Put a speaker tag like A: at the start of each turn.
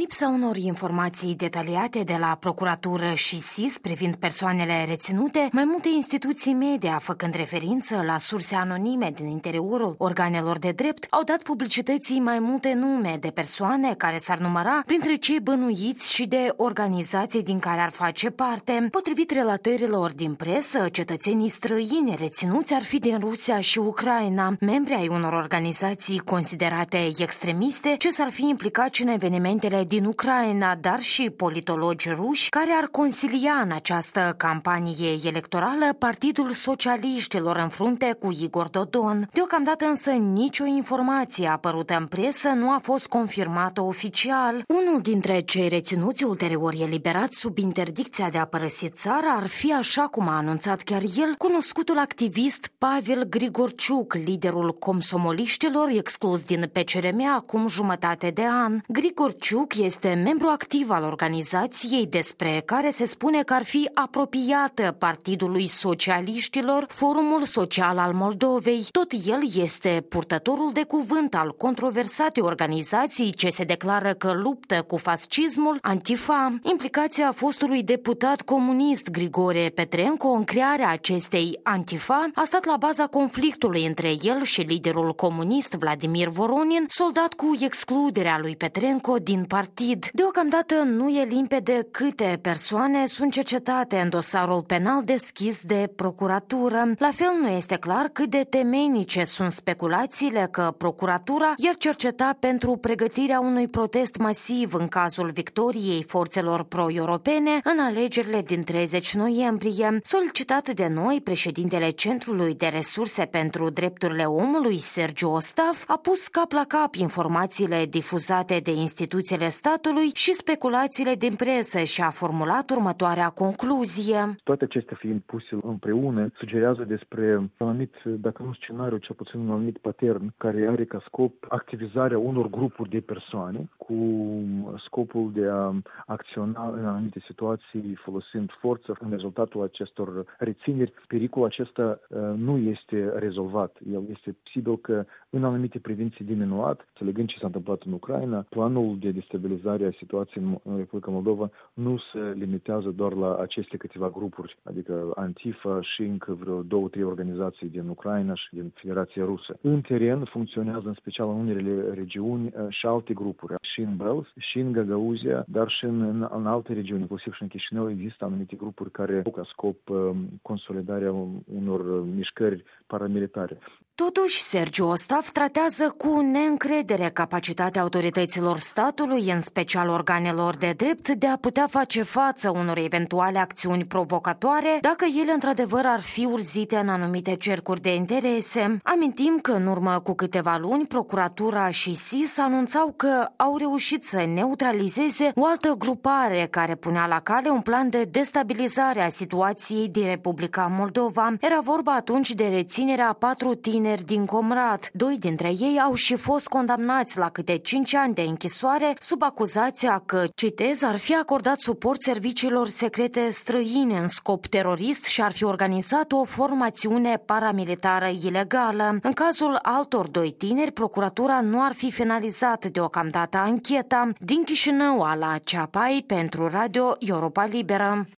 A: lipsa unor informații detaliate de la procuratură și SIS privind persoanele reținute, mai multe instituții media, făcând referință la surse anonime din interiorul organelor de drept, au dat publicității mai multe nume de persoane care s-ar număra printre cei bănuiți și de organizații din care ar face parte. Potrivit relatărilor din presă, cetățenii străini reținuți ar fi din Rusia și Ucraina, membri ai unor organizații considerate extremiste ce s-ar fi implicat și în evenimentele din Ucraina, dar și politologi ruși care ar consilia în această campanie electorală Partidul Socialiștilor în frunte cu Igor Dodon. Deocamdată însă nicio informație apărută în presă nu a fost confirmată oficial. Unul dintre cei reținuți ulterior eliberat sub interdicția de a părăsi țara ar fi, așa cum a anunțat chiar el, cunoscutul activist Pavel Grigorciuc, liderul comsomoliștilor exclus din PCRM acum jumătate de an. Grigorciuc este membru activ al organizației despre care se spune că ar fi apropiată Partidului Socialiștilor, Forumul Social al Moldovei. Tot el este purtătorul de cuvânt al controversatei organizații ce se declară că luptă cu fascismul, Antifa. Implicația fostului deputat comunist Grigore Petrenco în crearea acestei Antifa a stat la baza conflictului între el și liderul comunist Vladimir Voronin, soldat cu excluderea lui Petrenco din partid. Deocamdată nu e limpede câte persoane sunt cercetate în dosarul penal deschis de procuratură. La fel nu este clar cât de temeinice sunt speculațiile că procuratura i-ar cerceta pentru pregătirea unui protest masiv în cazul victoriei forțelor pro-europene în alegerile din 30 noiembrie. Solicitat de noi, președintele Centrului de Resurse pentru Drepturile Omului, Sergiu Ostaf, a pus cap la cap informațiile difuzate de instituțiile statului și speculațiile din presă și a formulat următoarea concluzie.
B: Toate acestea fiind puse împreună, sugerează despre un anumit, dacă nu scenariu, cel puțin un anumit patern care are ca scop activizarea unor grupuri de persoane cu scopul de a acționa în anumite situații folosind forță. În rezultatul acestor rețineri, pericolul acesta nu este rezolvat. El este posibil că în anumite privințe diminuat, înțelegând ce s-a întâmplat în Ucraina, planul de destabilizare a situației în Republica Moldova nu se limitează doar la aceste câteva grupuri, adică Antifa și încă vreo 2-3 organizații din Ucraina și din Federația Rusă. În teren funcționează în special în unele regiuni și alte grupuri, și în Belz, și în Gagauzia, dar și în alte regiuni, inclusiv și în Chișinău, există anumite grupuri care au ca scop consolidarea unor mișcări paramilitare.
A: Totuși, Sergiu Ostaf tratează cu neîncredere capacitatea autorităților statului, în special organelor de drept, de a putea face față unor eventuale acțiuni provocatoare dacă ele într-adevăr ar fi urzite în anumite cercuri de interese. Amintim că în urmă cu câteva luni, procuratura și SIS anunțau că au reușit să neutralizeze o altă grupare care punea la cale un plan de destabilizare a situației din Republica Moldova. Era vorba atunci de reținerea a 4 tineri din Comrat. 2 dintre ei au și fost condamnați la câte 5 ani de închisoare sub acuzația că, citez, ar fi acordat suport serviciilor secrete străine în scop terorist și ar fi organizat o formațiune paramilitară ilegală. În cazul altor 2 tineri, procuratura nu ar fi finalizat deocamdată ancheta. Din Chișinău, Ala Ceapai, pentru Radio Europa Liberă.